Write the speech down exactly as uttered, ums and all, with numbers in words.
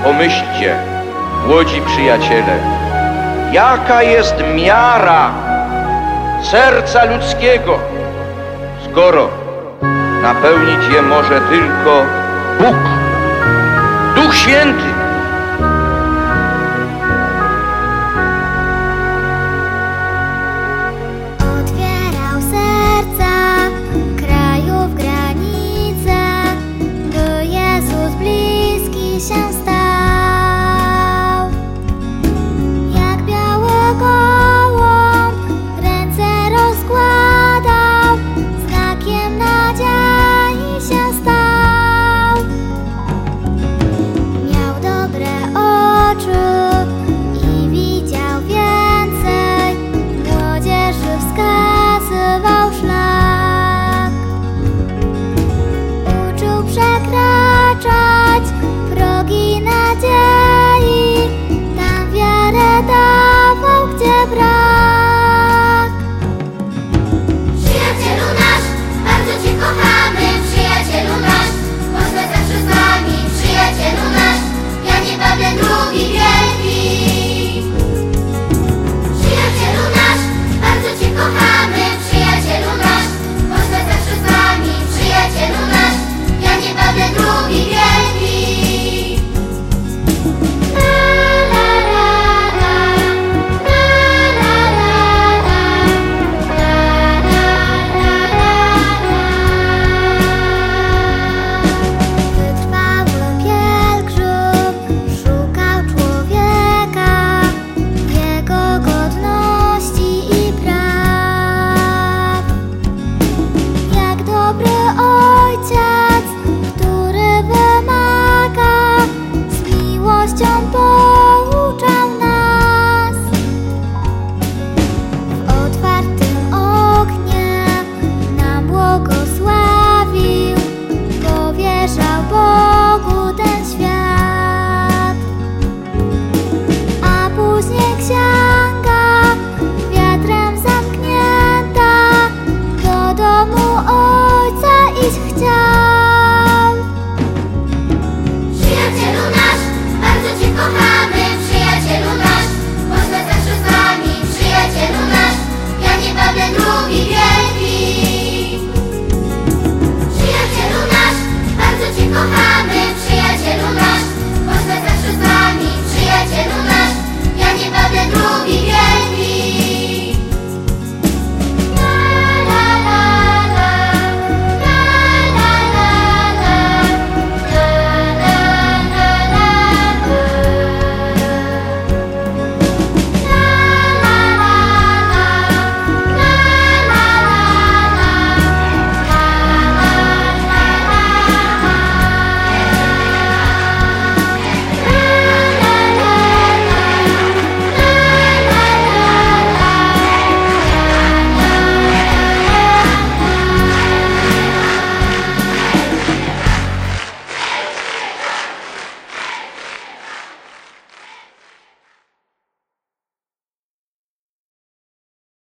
Pomyślcie, młodzi przyjaciele, jaka jest miara serca ludzkiego, skoro napełnić je może tylko Bóg, Duch Święty. Otwierał serca krajów granice, by Jezus bliski się stał. Jak biały gołąb ręce rozkładał, znakiem nadziei się stał. Miał dobre oczy i widział więcej, młodzieży wskazywał szlak. Uczył przekraczać progi nadziei, tam wiarę dawał, gdzie brak. Przyjacielu nasz, bardzo Cię kochamy, przyjacielu nasz, bądźmy zawsze z nami, przyjacielu nasz, Janie Pawle drugi wielki. Przyjacielu nasz, bardzo Cię kochamy, przyjacielu nasz, bądźmy zawsze z nami, przyjacielu nasz, Janie Pawle drugi wielki. Wytrwały pielgrzym szukał człowieka, jego godności i praw. Jak dobry ojciec, który wymaga, z miłością pouczał nas. W otwartym oknie nam błogosławił, powierzał Bogu ten świat. A później księga wiatrem zamknięta, do domu Ojca iść chciał. Przyjacielu nasz, bardzo Cię kochamy, przyjacielu nasz, bądźmy zawsze z nami, przyjacielu nasz, Janie Pawle drugi wielki. Przyjacielu nasz, bardzo Cię kochamy,